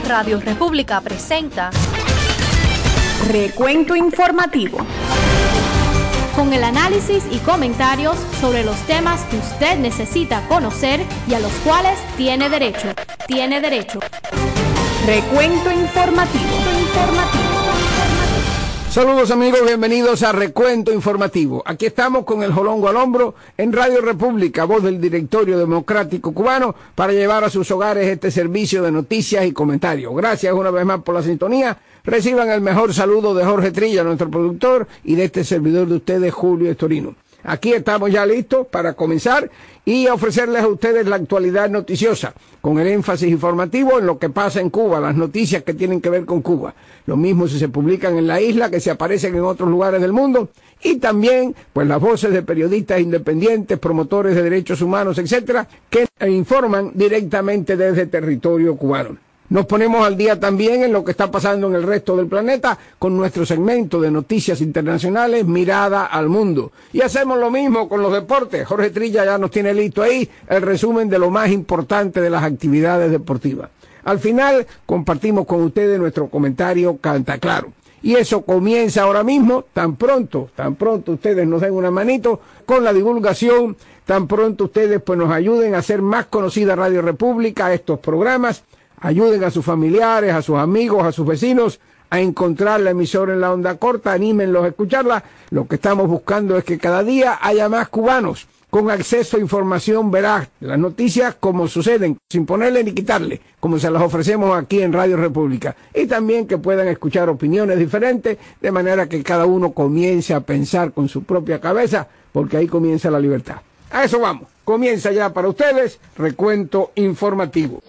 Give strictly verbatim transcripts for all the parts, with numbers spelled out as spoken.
Radio República presenta Recuento Informativo, con el análisis y comentarios sobre los temas que usted necesita conocer y a los cuales tiene derecho. Tiene derecho. Recuento Informativo. Informativo. Saludos amigos, bienvenidos a Recuento Informativo. Aquí estamos con el jolongo al hombro en Radio República, voz del Directorio Democrático Cubano, para llevar a sus hogares este servicio de noticias y comentarios. Gracias una vez más por la sintonía. Reciban el mejor saludo de Jorge Trilla, nuestro productor, y de este servidor de ustedes, Julio Estorino. Aquí estamos ya listos para comenzar y ofrecerles a ustedes la actualidad noticiosa, con el énfasis informativo en lo que pasa en Cuba, las noticias que tienen que ver con Cuba. Lo mismo si se publican en la isla, que se aparecen en otros lugares del mundo, y también pues las voces de periodistas independientes, promotores de derechos humanos, etcétera, que informan directamente desde territorio cubano. Nos ponemos al día también en lo que está pasando en el resto del planeta con nuestro segmento de noticias internacionales, Mirada al Mundo. Y hacemos lo mismo con los deportes. Jorge Trilla ya nos tiene listo ahí el resumen de lo más importante de las actividades deportivas. Al final compartimos con ustedes nuestro comentario Canta Claro. Y eso comienza ahora mismo, tan pronto, tan pronto ustedes nos den una manito con la divulgación, tan pronto ustedes pues nos ayuden a hacer más conocida Radio República, estos programas. Ayuden a sus familiares, a sus amigos, a sus vecinos a encontrar la emisora en la onda corta, anímenlos a escucharla. Lo que estamos buscando es que cada día haya más cubanos con acceso a información veraz, las noticias como suceden, sin ponerle ni quitarle, como se las ofrecemos aquí en Radio República. Y también que puedan escuchar opiniones diferentes, de manera que cada uno comience a pensar con su propia cabeza, porque ahí comienza la libertad. A eso vamos. Comienza ya para ustedes Recuento Informativo.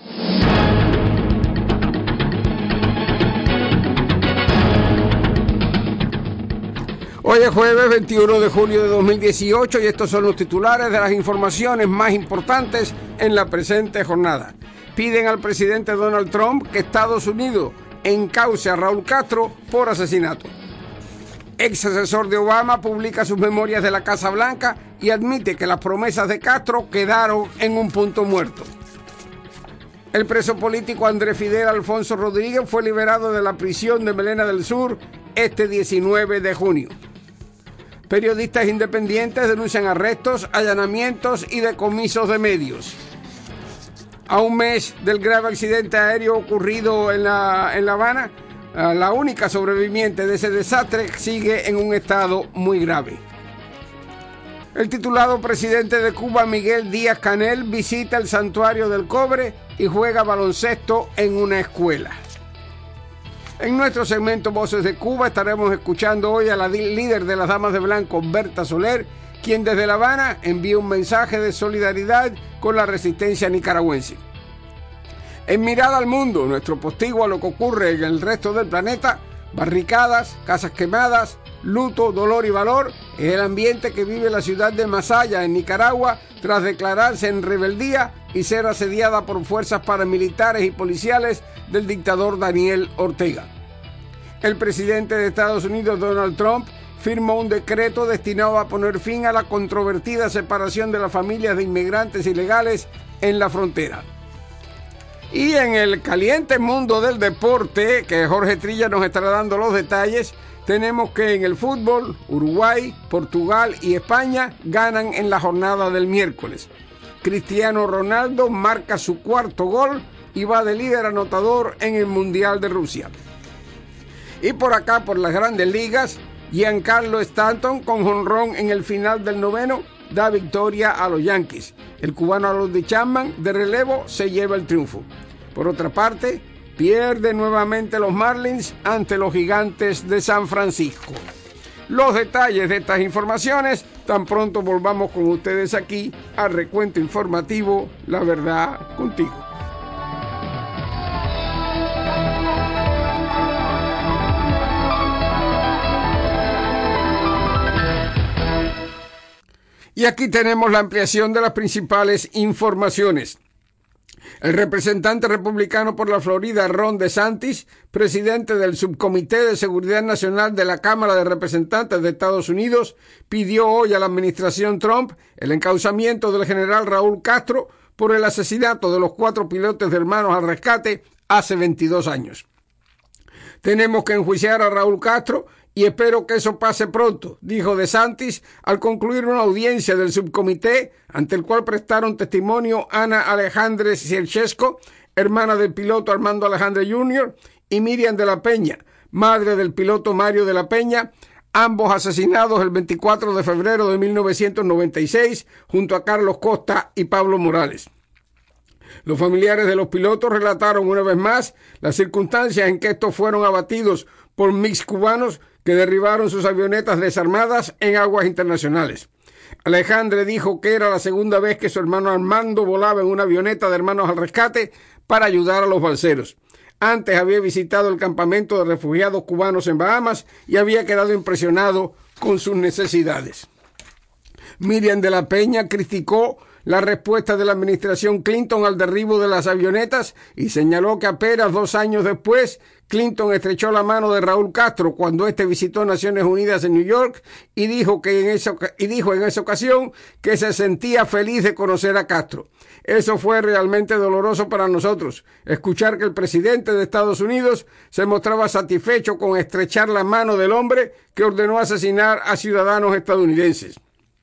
Hoy es jueves veintiuno de julio de dos mil dieciocho y estos son los titulares de las informaciones más importantes en la presente jornada. Piden al presidente Donald Trump que Estados Unidos encauce a Raúl Castro por asesinato. Ex asesor de Obama publica sus memorias de la Casa Blanca y admite que las promesas de Castro quedaron en un punto muerto. El preso político Andrés Fidel Alfonso Rodríguez fue liberado de la prisión de Melena del Sur este diecinueve de junio. Periodistas independientes denuncian arrestos, allanamientos y decomisos de medios. A un mes del grave accidente aéreo ocurrido en la, en La Habana, la única sobreviviente de ese desastre sigue en un estado muy grave. El titulado presidente de Cuba, Miguel Díaz-Canel, visita el Santuario del Cobre y juega baloncesto en una escuela. En nuestro segmento Voces de Cuba estaremos escuchando hoy a la líder de las Damas de Blanco, Berta Soler, quien desde La Habana envía un mensaje de solidaridad con la resistencia nicaragüense. En Mirada al Mundo, nuestro postigo a lo que ocurre en el resto del planeta, barricadas, casas quemadas, luto, dolor y valor, es el ambiente que vive la ciudad de Masaya, en Nicaragua, tras declararse en rebeldía y ser asediada por fuerzas paramilitares y policiales del dictador Daniel Ortega. El presidente de Estados Unidos, Donald Trump, firmó un decreto destinado a poner fin a la controvertida separación de las familias de inmigrantes ilegales en la frontera. Y en el caliente mundo del deporte, que Jorge Trilla nos estará dando los detalles, tenemos que en el fútbol, Uruguay, Portugal y España ganan en la jornada del miércoles. Cristiano Ronaldo marca su cuarto gol y va de líder anotador en el Mundial de Rusia. Y por acá, por las grandes ligas, Giancarlo Stanton con jonrón en el final del noveno da victoria a los Yankees. El cubano Aroldis Chapman de relevo se lleva el triunfo. Por otra parte, pierde nuevamente los Marlins ante los Gigantes de San Francisco. Los detalles de estas informaciones tan pronto volvamos con ustedes aquí a Recuento Informativo, La Verdad Contigo. Y aquí tenemos la ampliación de las principales informaciones. El representante republicano por la Florida, Ron DeSantis, presidente del Subcomité de Seguridad Nacional de la Cámara de Representantes de Estados Unidos, pidió hoy a la administración Trump el encauzamiento del general Raúl Castro por el asesinato de los cuatro pilotos de Hermanos al Rescate hace veintidós años. Tenemos que enjuiciar a Raúl Castro y espero que eso pase pronto, dijo DeSantis al concluir una audiencia del subcomité ante el cual prestaron testimonio Ana Alejandre Sierchesco, hermana del piloto Armando Alejandre junior, y Miriam de la Peña, madre del piloto Mario de la Peña, ambos asesinados el veinticuatro de febrero de mil novecientos noventa y seis junto a Carlos Costa y Pablo Morales. Los familiares de los pilotos relataron una vez más las circunstancias en que estos fueron abatidos por M I Gs cubanos que derribaron sus avionetas desarmadas en aguas internacionales. Alejandre dijo que era la segunda vez que su hermano Armando volaba en una avioneta de Hermanos al Rescate para ayudar a los balseros. Antes había visitado el campamento de refugiados cubanos en Bahamas y había quedado impresionado con sus necesidades. Miriam de la Peña criticó la respuesta de la administración Clinton al derribo de las avionetas y señaló que apenas dos años después Clinton estrechó la mano de Raúl Castro cuando éste visitó Naciones Unidas en New York y dijo que en esa, y dijo en esa ocasión que se sentía feliz de conocer a Castro. Eso fue realmente doloroso para nosotros, escuchar que el presidente de Estados Unidos se mostraba satisfecho con estrechar la mano del hombre que ordenó asesinar a ciudadanos estadounidenses.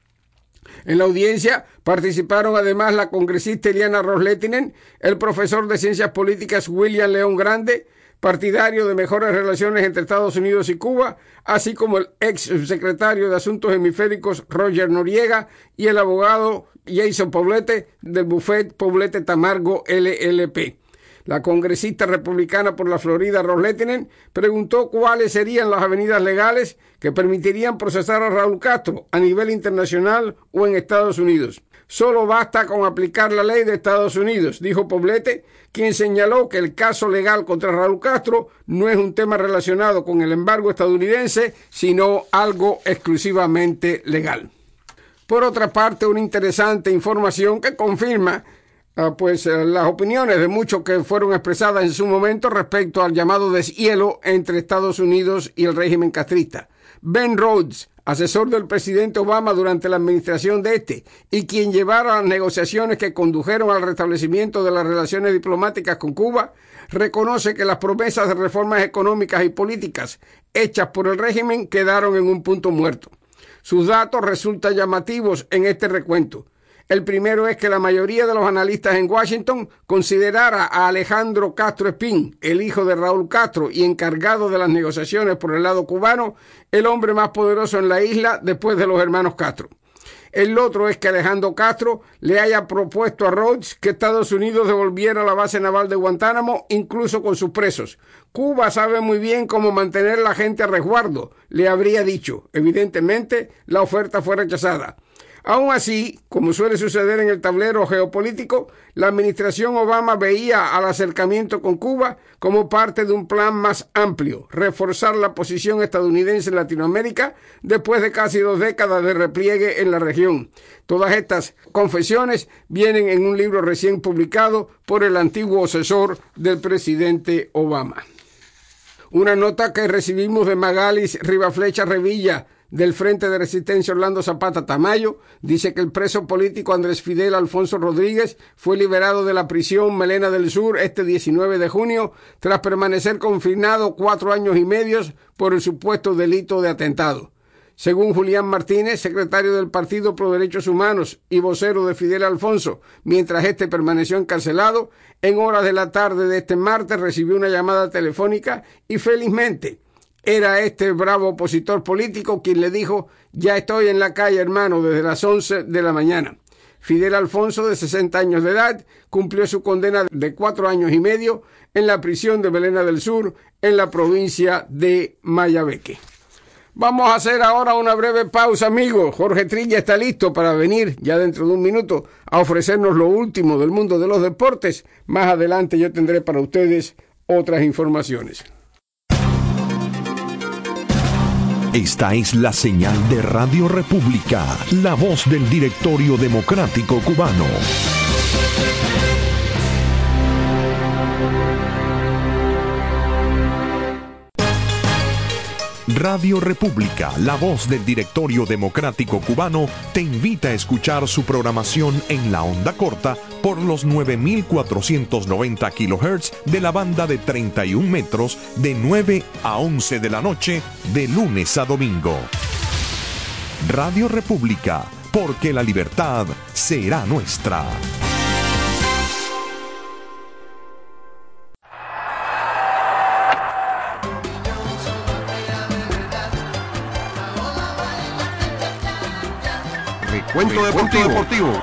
En la audiencia participaron además la congresista Iliana Ros-Lehtinen, el profesor de Ciencias Políticas William León Grande, partidario de mejores relaciones entre Estados Unidos y Cuba, así como el ex subsecretario de Asuntos Hemisféricos Roger Noriega y el abogado Jason Poblete del bufete Poblete Tamargo L L P. La congresista republicana por la Florida Ros-Lehtinen preguntó cuáles serían las avenidas legales que permitirían procesar a Raúl Castro a nivel internacional o en Estados Unidos. Solo basta con aplicar la ley de Estados Unidos, dijo Poblete, quien señaló que el caso legal contra Raúl Castro no es un tema relacionado con el embargo estadounidense, sino algo exclusivamente legal. Por otra parte, una interesante información que confirma Uh, pues uh, las opiniones de muchos que fueron expresadas en su momento respecto al llamado deshielo entre Estados Unidos y el régimen castrista. Ben Rhodes, asesor del presidente Obama durante la administración de este y quien llevara las negociaciones que condujeron al restablecimiento de las relaciones diplomáticas con Cuba, reconoce que las promesas de reformas económicas y políticas hechas por el régimen quedaron en un punto muerto. Sus datos resultan llamativos en este recuento. El primero es que la mayoría de los analistas en Washington considerara a Alejandro Castro Espín, el hijo de Raúl Castro y encargado de las negociaciones por el lado cubano, el hombre más poderoso en la isla después de los hermanos Castro. El otro es que Alejandro Castro le haya propuesto a Rhodes que Estados Unidos devolviera la base naval de Guantánamo, incluso con sus presos. Cuba sabe muy bien cómo mantener la gente a resguardo, le habría dicho. Evidentemente, la oferta fue rechazada. Aún así, como suele suceder en el tablero geopolítico, la administración Obama veía al acercamiento con Cuba como parte de un plan más amplio, reforzar la posición estadounidense en Latinoamérica después de casi dos décadas de repliegue en la región. Todas estas confesiones vienen en un libro recién publicado por el antiguo asesor del presidente Obama. Una nota que recibimos de Magalis Rivaflecha Revilla, del Frente de Resistencia Orlando Zapata Tamayo, dice que el preso político Andrés Fidel Alfonso Rodríguez fue liberado de la prisión Melena del Sur este diecinueve de junio tras permanecer confinado cuatro años y medio por el supuesto delito de atentado. Según Julián Martínez, secretario del Partido Pro Derechos Humanos y vocero de Fidel Alfonso, mientras este permaneció encarcelado, en horas de la tarde de este martes recibió una llamada telefónica y felizmente era este bravo opositor político quien le dijo: ya estoy en la calle, hermano, desde las once de la mañana. Fidel Alfonso, de sesenta años de edad, cumplió su condena de cuatro años y medio en la prisión de Melena del Sur, en la provincia de Mayabeque. Vamos a hacer ahora una breve pausa, amigos. Jorge Trilla está listo para venir ya dentro de un minuto a ofrecernos lo último del mundo de los deportes. Más adelante yo tendré para ustedes otras informaciones. Esta es la señal de Radio República, la voz del Directorio Democrático Cubano. Radio República, la voz del Directorio Democrático Cubano, te invita a escuchar su programación en la onda corta por los nueve mil cuatrocientos noventa kilohertz de la banda de treinta y un metros de nueve a once de la noche de lunes a domingo. Radio República, porque la libertad será nuestra. Recuento deportivo. deportivo.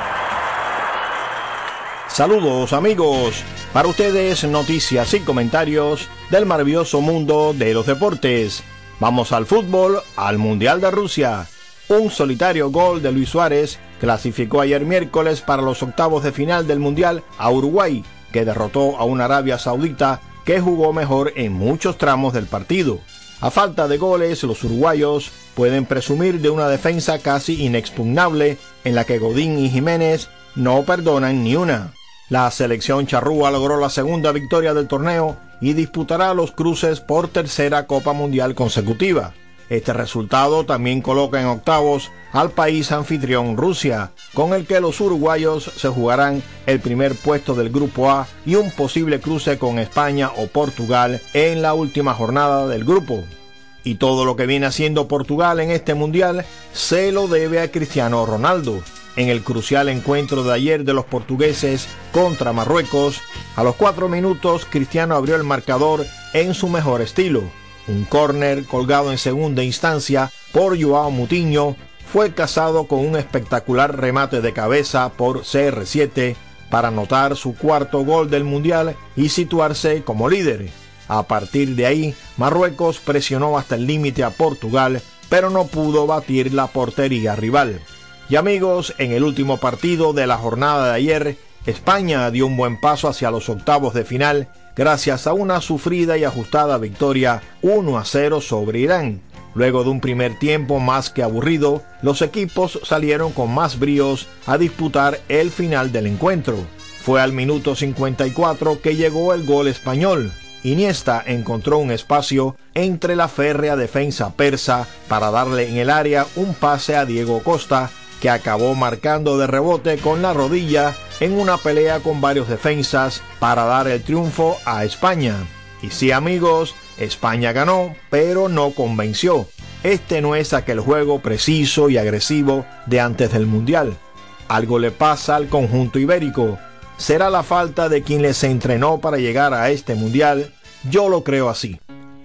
Saludos amigos, para ustedes noticias y comentarios del maravilloso mundo de los deportes. Vamos al fútbol, al Mundial de Rusia. Un solitario gol de Luis Suárez clasificó ayer miércoles para los octavos de final del Mundial a Uruguay, que derrotó a una Arabia Saudita que jugó mejor en muchos tramos del partido. A falta de goles, los uruguayos pueden presumir de una defensa casi inexpugnable en la que Godín y Jiménez no perdonan ni una. La selección charrúa logró la segunda victoria del torneo y disputará los cruces por tercera Copa Mundial consecutiva. Este resultado también coloca en octavos al país anfitrión Rusia, con el que los uruguayos se jugarán el primer puesto del Grupo A y un posible cruce con España o Portugal en la última jornada del grupo. Y todo lo que viene haciendo Portugal en este mundial se lo debe a Cristiano Ronaldo. En el crucial encuentro de ayer de los portugueses contra Marruecos, a los cuatro minutos Cristiano abrió el marcador en su mejor estilo. Un córner colgado en segunda instancia por Joao Moutinho fue cazado con un espectacular remate de cabeza por C R siete para anotar su cuarto gol del mundial y situarse como líder. A partir de ahí, Marruecos presionó hasta el límite a Portugal, pero no pudo batir la portería rival. Y amigos, en el último partido de la jornada de ayer, España dio un buen paso hacia los octavos de final gracias a una sufrida y ajustada victoria uno a cero sobre Irán. Luego de un primer tiempo más que aburrido, los equipos salieron con más bríos a disputar el final del encuentro. Fue al minuto cincuenta y cuatro que llegó el gol español. Iniesta encontró un espacio entre la férrea defensa persa para darle en el área un pase a Diego Costa, que acabó marcando de rebote con la rodilla en una pelea con varios defensas para dar el triunfo a España. Y sí amigos, España ganó, pero no convenció. Este no es aquel juego preciso y agresivo de antes del Mundial. Algo le pasa al conjunto ibérico. ¿Será la falta de quien les entrenó para llegar a este Mundial? Yo lo creo así.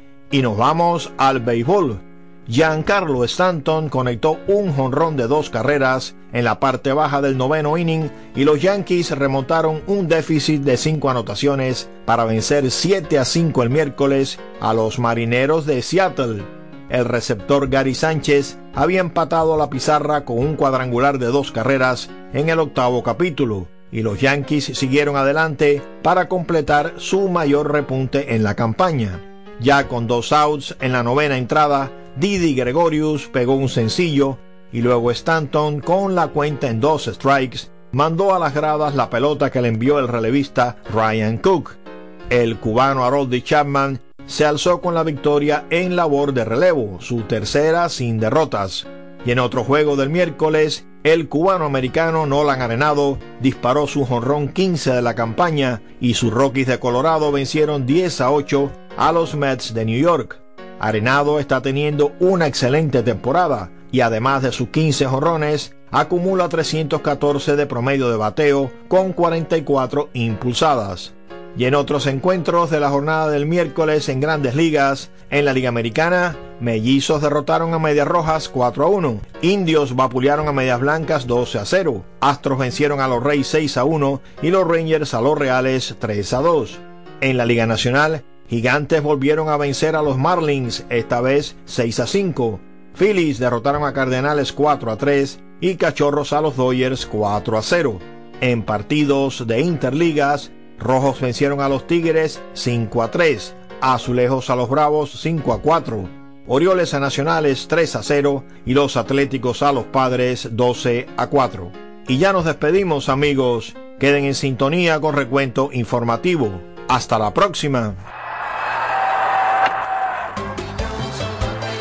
Y nos vamos al béisbol. Giancarlo Stanton conectó un jonrón de dos carreras en la parte baja del noveno inning y los Yankees remontaron un déficit de cinco anotaciones para vencer siete a cinco el miércoles a los Marineros de Seattle. El receptor Gary Sánchez había empatado la pizarra con un cuadrangular de dos carreras en el octavo capítulo y los Yankees siguieron adelante para completar su mayor repunte en la campaña. Ya con dos outs en la novena entrada, Didi Gregorius pegó un sencillo y luego Stanton, con la cuenta en dos strikes, mandó a las gradas la pelota que le envió el relevista Ryan Cook. El cubano Aroldis Chapman se alzó con la victoria en labor de relevo, su tercera sin derrotas. Y en otro juego del miércoles, el cubano-americano Nolan Arenado disparó su jonrón quince de la campaña y sus Rockies de Colorado vencieron diez a ocho a los Mets de New York. Arenado está teniendo una excelente temporada y además de sus quince jonrones, acumula trescientos catorce de promedio de bateo con cuarenta y cuatro impulsadas. Y en otros encuentros de la jornada del miércoles en Grandes Ligas, en la Liga Americana, Mellizos derrotaron a Medias Rojas cuatro a uno, Indios vapulearon a Medias Blancas doce a cero, Astros vencieron a los Reyes seis a uno y los Rangers a los Reales tres a dos. En la Liga Nacional, Gigantes volvieron a vencer a los Marlins, esta vez seis a cinco. Phillies derrotaron a Cardenales cuatro a tres y Cachorros a los Dodgers cuatro a cero. En partidos de Interligas, Rojos vencieron a los Tigres cinco a tres, Azulejos a los Bravos cinco a cuatro, Orioles a Nacionales tres a cero y los Atléticos a los Padres doce a cuatro. Y ya nos despedimos amigos, queden en sintonía con Recuento Informativo. Hasta la próxima.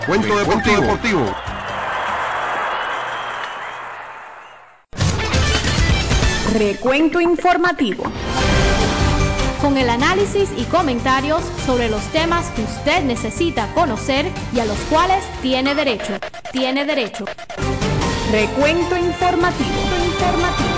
Recuento deportivo. deportivo. Recuento informativo. Con el análisis y comentarios sobre los temas que usted necesita conocer y a los cuales tiene derecho. Tiene derecho. Recuento informativo. informativo.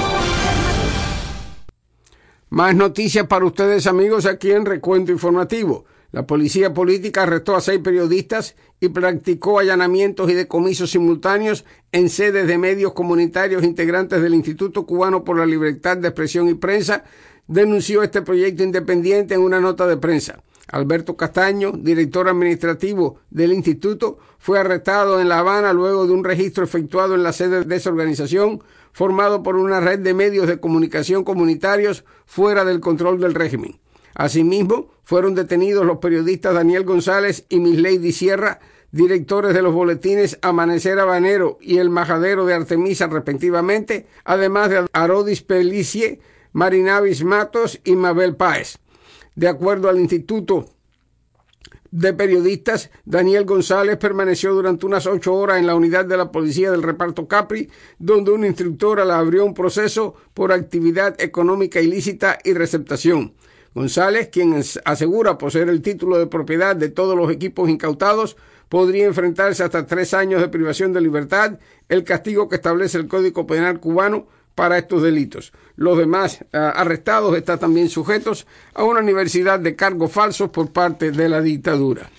Más noticias para ustedes, amigos, aquí en Recuento Informativo. La policía política arrestó a seis periodistas y practicó allanamientos y decomisos simultáneos en sedes de medios comunitarios integrantes del Instituto Cubano por la Libertad de Expresión y Prensa, denunció este proyecto independiente en una nota de prensa. Alberto Castaño, director administrativo del instituto, fue arrestado en La Habana luego de un registro efectuado en la sede de esa organización, formado por una red de medios de comunicación comunitarios fuera del control del régimen. Asimismo, fueron detenidos los periodistas Daniel González y Mislady Sierra, directores de los boletines Amanecer Habanero y El Majadero de Artemisa, respectivamente, además de Arodis Pelicie, Marinavis Matos y Mabel Páez. De acuerdo al Instituto de Periodistas, Daniel González permaneció durante unas ocho horas en la unidad de la policía del reparto Capri, donde una instructora le abrió un proceso por actividad económica ilícita y receptación. González, quien asegura poseer el título de propiedad de todos los equipos incautados, podría enfrentarse hasta tres años de privación de libertad, el castigo que establece el Código Penal cubano para estos delitos. Los demás uh, arrestados están también sujetos a una universidad de cargos falsos por parte de la dictadura.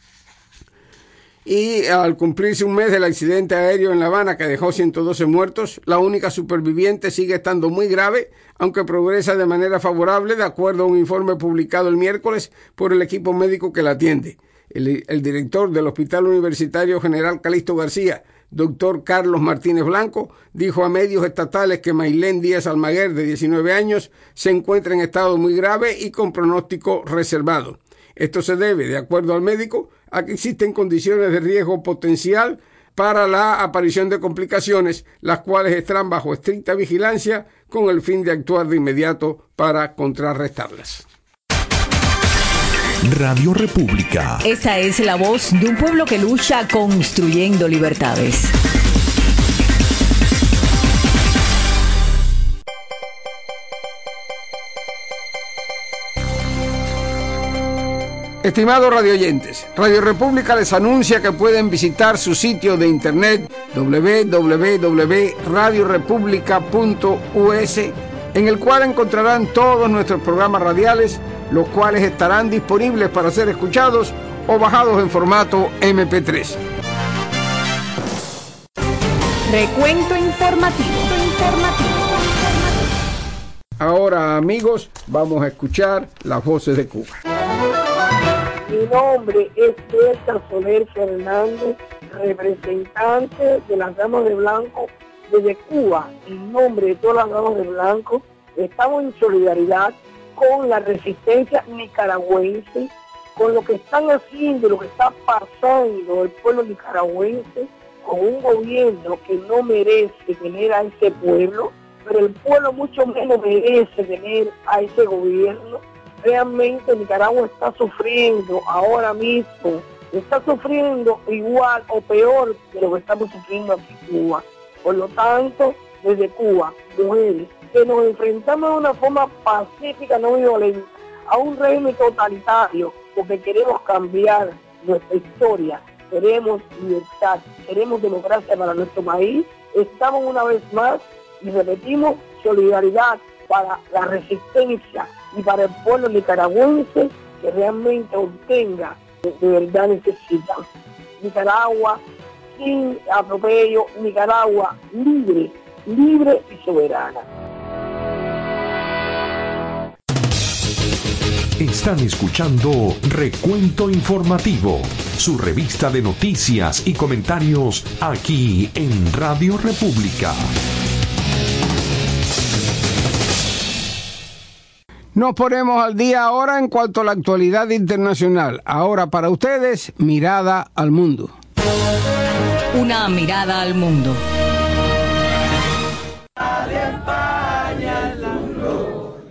Y al cumplirse un mes del accidente aéreo en La Habana que dejó ciento doce muertos, la única superviviente sigue estando muy grave, aunque progresa de manera favorable, de acuerdo a un informe publicado el miércoles por el equipo médico que la atiende. El, el director del Hospital Universitario General Calixto García, doctor Carlos Martínez Blanco, dijo a medios estatales que Maylén Díaz Almaguer, de diecinueve años, se encuentra en estado muy grave y con pronóstico reservado. Esto se debe, de acuerdo al médico, a que existen condiciones de riesgo potencial para la aparición de complicaciones, las cuales estarán bajo estricta vigilancia con el fin de actuar de inmediato para contrarrestarlas. Radio República. Esta es la voz de un pueblo que lucha construyendo libertades. Estimados radioyentes, Radio República les anuncia que pueden visitar su sitio de internet doble u doble u doble u punto radio república punto u s, en el cual encontrarán todos nuestros programas radiales, los cuales estarán disponibles para ser escuchados o bajados en formato eme pe tres. Recuento informativo. informativo. Ahora, amigos, vamos a escuchar las voces de Cuba. Mi nombre es César Soler Fernández, representante de las Damas de Blanco desde Cuba. En nombre de todas las Damas de Blanco, estamos en solidaridad con la resistencia nicaragüense, con lo que están haciendo, lo que está pasando el pueblo nicaragüense, con un gobierno que no merece tener a ese pueblo, pero el pueblo mucho menos merece tener a ese gobierno. Realmente Nicaragua está sufriendo ahora mismo, está sufriendo igual o peor de lo que estamos sufriendo aquí en Cuba. Por lo tanto, desde Cuba, mujeres, que nos enfrentamos de una forma pacífica, no violenta, a un régimen totalitario, porque queremos cambiar nuestra historia, queremos libertad, queremos democracia para nuestro país. Estamos una vez más, y repetimos, solidaridad para la resistencia y para el pueblo nicaragüense que realmente obtenga de, de verdad necesita. Nicaragua sin atropello, Nicaragua libre, libre y soberana. Están escuchando Recuento Informativo, su revista de noticias y comentarios aquí en Radio República. Nos ponemos al día ahora en cuanto a la actualidad internacional. Ahora para ustedes, mirada al mundo. Una mirada al mundo.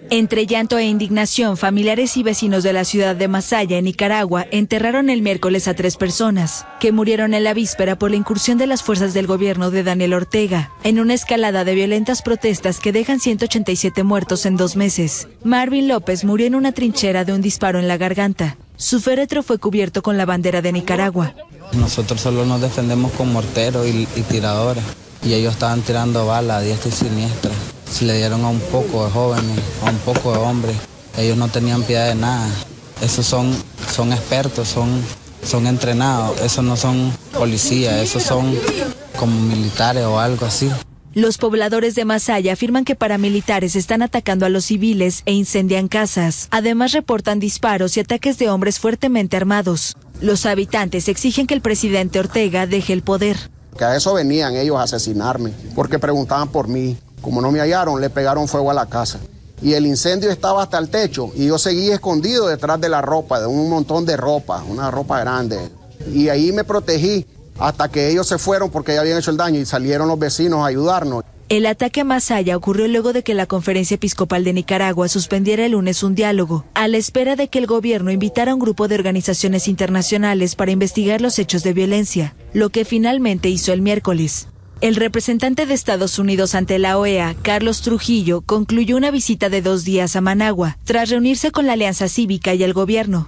Entre llanto e indignación, familiares y vecinos de la ciudad de Masaya, en Nicaragua, enterraron el miércoles a tres personas, que murieron en la víspera por la incursión de las fuerzas del gobierno de Daniel Ortega, en una escalada de violentas protestas que dejan ciento ochenta y siete muertos en dos meses. Marvin López murió en una trinchera de un disparo en la garganta. Su féretro fue cubierto con la bandera de Nicaragua. Nosotros solo nos defendemos con morteros y, y tiradores, y ellos estaban tirando balas a diestra y siniestra. Se le dieron a un poco de jóvenes, a un poco de hombres. Ellos no tenían piedad de nada. Esos son, son expertos, son, son entrenados. Esos no son policías, esos son como militares o algo así. Los pobladores de Masaya afirman que paramilitares están atacando a los civiles e incendian casas. Además, reportan disparos y ataques de hombres fuertemente armados. Los habitantes exigen que el presidente Ortega deje el poder. Que a eso venían ellos a asesinarme, porque preguntaban por mí. Como no me hallaron, le pegaron fuego a la casa. Y el incendio estaba hasta el techo y yo seguí escondido detrás de la ropa, de un montón de ropa, una ropa grande. Y ahí me protegí hasta que ellos se fueron porque ya habían hecho el daño y salieron los vecinos a ayudarnos. El ataque a Masaya ocurrió luego de que la Conferencia Episcopal de Nicaragua suspendiera el lunes un diálogo, a la espera de que el gobierno invitara a un grupo de organizaciones internacionales para investigar los hechos de violencia, lo que finalmente hizo el miércoles. El representante de Estados Unidos ante la O E A, Carlos Trujillo, concluyó una visita de dos días a Managua, tras reunirse con la Alianza Cívica y el gobierno.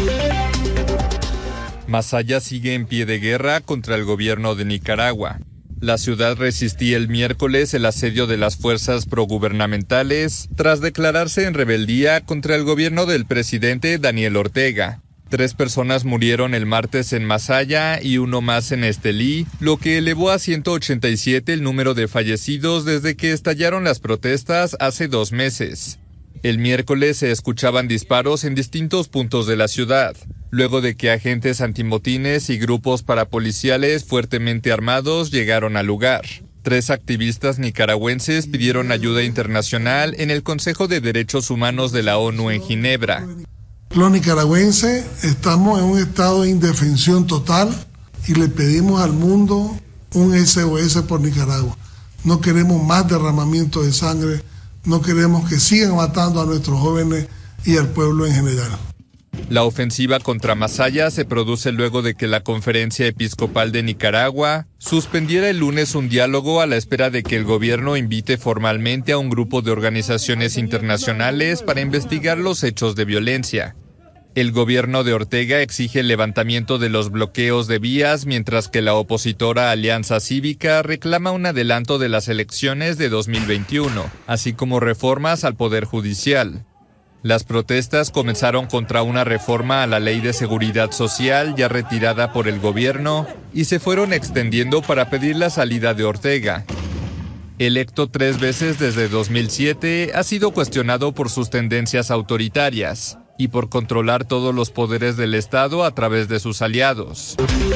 Masaya sigue en pie de guerra contra el gobierno de Nicaragua. La ciudad resistía el miércoles el asedio de las fuerzas progubernamentales tras declararse en rebeldía contra el gobierno del presidente Daniel Ortega. Tres personas murieron el martes en Masaya y uno más en Estelí, lo que elevó a ciento ochenta y siete el número de fallecidos desde que estallaron las protestas hace dos meses. El miércoles se escuchaban disparos en distintos puntos de la ciudad, luego de que agentes antimotines y grupos parapoliciales fuertemente armados llegaron al lugar. Tres activistas nicaragüenses pidieron ayuda internacional en el Consejo de Derechos Humanos de la ONU en Ginebra. Los nicaragüenses estamos en un estado de indefensión total y le pedimos al mundo un S O S por Nicaragua. No queremos más derramamiento de sangre, no queremos que sigan matando a nuestros jóvenes y al pueblo en general. La ofensiva contra Masaya se produce luego de que la Conferencia Episcopal de Nicaragua suspendiera el lunes un diálogo a la espera de que el gobierno invite formalmente a un grupo de organizaciones internacionales para investigar los hechos de violencia. El gobierno de Ortega exige el levantamiento de los bloqueos de vías, mientras que la opositora Alianza Cívica reclama un adelanto de las elecciones de dos mil veintiuno, así como reformas al Poder Judicial. Las protestas comenzaron contra una reforma a la Ley de Seguridad Social ya retirada por el gobierno y se fueron extendiendo para pedir la salida de Ortega. Electo tres veces desde dos mil siete, ha sido cuestionado por sus tendencias autoritarias y por controlar todos los poderes del Estado a través de sus aliados.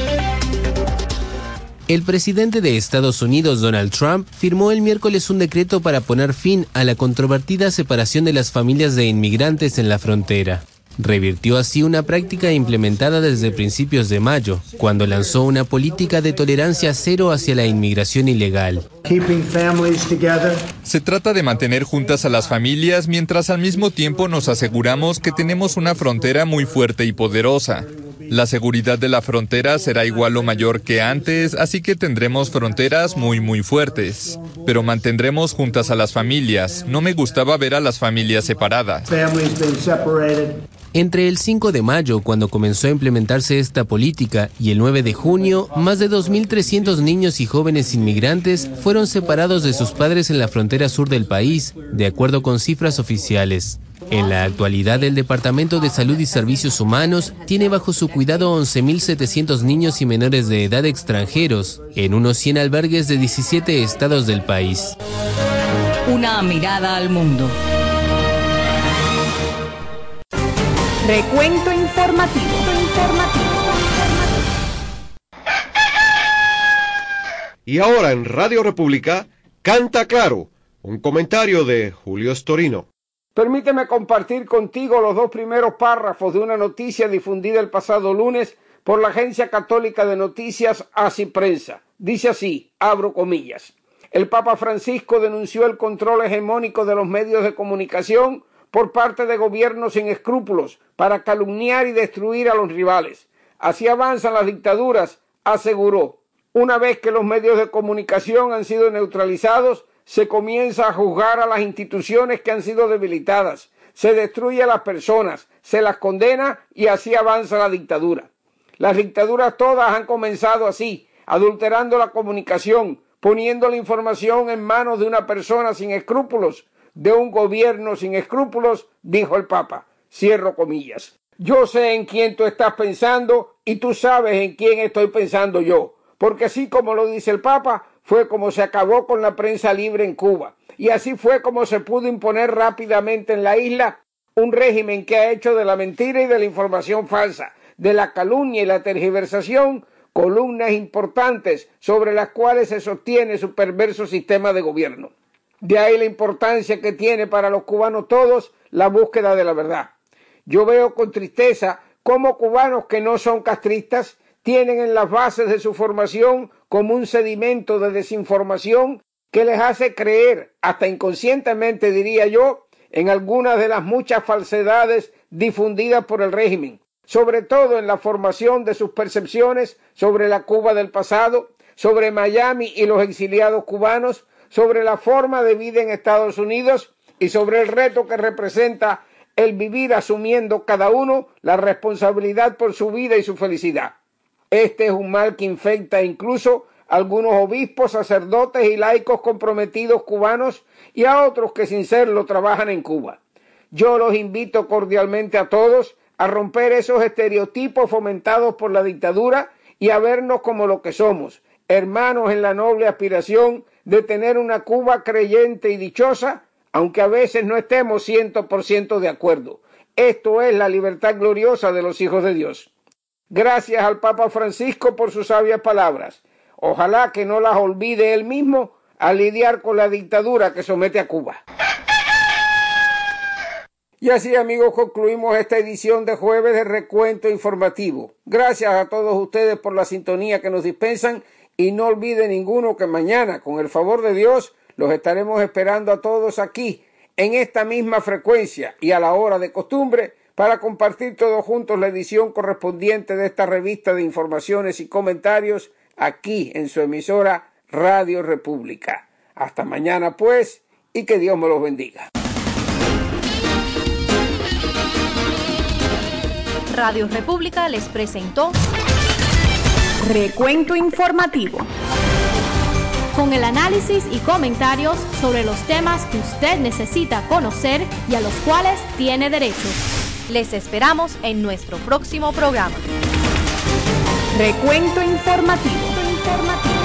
El presidente de Estados Unidos, Donald Trump, firmó el miércoles un decreto para poner fin a la controvertida separación de las familias de inmigrantes en la frontera. Revirtió así una práctica implementada desde principios de mayo, cuando lanzó una política de tolerancia cero hacia la inmigración ilegal. Se trata de mantener juntas a las familias mientras al mismo tiempo nos aseguramos que tenemos una frontera muy fuerte y poderosa. La seguridad de la frontera será igual o mayor que antes, así que tendremos fronteras muy muy fuertes. Pero mantendremos juntas a las familias. No me gustaba ver a las familias separadas. Entre el cinco de mayo, cuando comenzó a implementarse esta política, y el nueve de junio, más de dos mil trescientos niños y jóvenes inmigrantes fueron separados de sus padres en la frontera sur del país, de acuerdo con cifras oficiales. En la actualidad, el Departamento de Salud y Servicios Humanos tiene bajo su cuidado once mil setecientos niños y menores de edad extranjeros, en unos cien albergues de diecisiete estados del país. Una mirada al mundo. Recuento informativo. Y ahora en Radio República, Canta Claro, un comentario de Julio Storino. Permíteme compartir contigo los dos primeros párrafos de una noticia difundida el pasado lunes por la Agencia Católica de Noticias Así Prensa. Dice así, abro comillas: el Papa Francisco denunció el control hegemónico de los medios de comunicación por parte de gobiernos sin escrúpulos para calumniar y destruir a los rivales. Así avanzan las dictaduras, aseguró. Una vez que los medios de comunicación han sido neutralizados, se comienza a juzgar a las instituciones que han sido debilitadas, se destruye a las personas, se las condena y así avanza la dictadura. Las dictaduras todas han comenzado así, adulterando la comunicación, poniendo la información en manos de una persona sin escrúpulos, de un gobierno sin escrúpulos, dijo el Papa. Cierro comillas. Yo sé en quién tú estás pensando y tú sabes en quién estoy pensando yo, porque así como lo dice el Papa, fue como se acabó con la prensa libre en Cuba, y así fue como se pudo imponer rápidamente en la isla un régimen que ha hecho de la mentira y de la información falsa, de la calumnia y la tergiversación, columnas importantes sobre las cuales se sostiene su perverso sistema de gobierno. De ahí la importancia que tiene para los cubanos todos la búsqueda de la verdad. Yo veo con tristeza cómo cubanos que no son castristas tienen en las bases de su formación como un sedimento de desinformación que les hace creer, hasta inconscientemente diría yo, en algunas de las muchas falsedades difundidas por el régimen, sobre todo en la formación de sus percepciones sobre la Cuba del pasado, sobre Miami y los exiliados cubanos, sobre la forma de vida en Estados Unidos y sobre el reto que representa el vivir asumiendo cada uno la responsabilidad por su vida y su felicidad. Este es un mal que infecta incluso a algunos obispos, sacerdotes y laicos comprometidos cubanos y a otros que sin serlo trabajan en Cuba. Yo los invito cordialmente a todos a romper esos estereotipos fomentados por la dictadura y a vernos como lo que somos, hermanos en la noble aspiración de tener una Cuba creyente y dichosa, aunque a veces no estemos ciento por ciento de acuerdo. Esto es la libertad gloriosa de los hijos de Dios. Gracias al Papa Francisco por sus sabias palabras. Ojalá que no las olvide él mismo al lidiar con la dictadura que somete a Cuba. Y así, amigos, concluimos esta edición de jueves de Recuento Informativo. Gracias a todos ustedes por la sintonía que nos dispensan y no olvide ninguno que mañana, con el favor de Dios, los estaremos esperando a todos aquí, en esta misma frecuencia y a la hora de costumbre, para compartir todos juntos la edición correspondiente de esta revista de informaciones y comentarios aquí en su emisora Radio República. Hasta mañana, pues, y que Dios me los bendiga. Radio República les presentó Recuento Informativo, con el análisis y comentarios sobre los temas que usted necesita conocer y a los cuales tiene derecho. Les esperamos en nuestro próximo programa. Recuento Informativo. Informativo.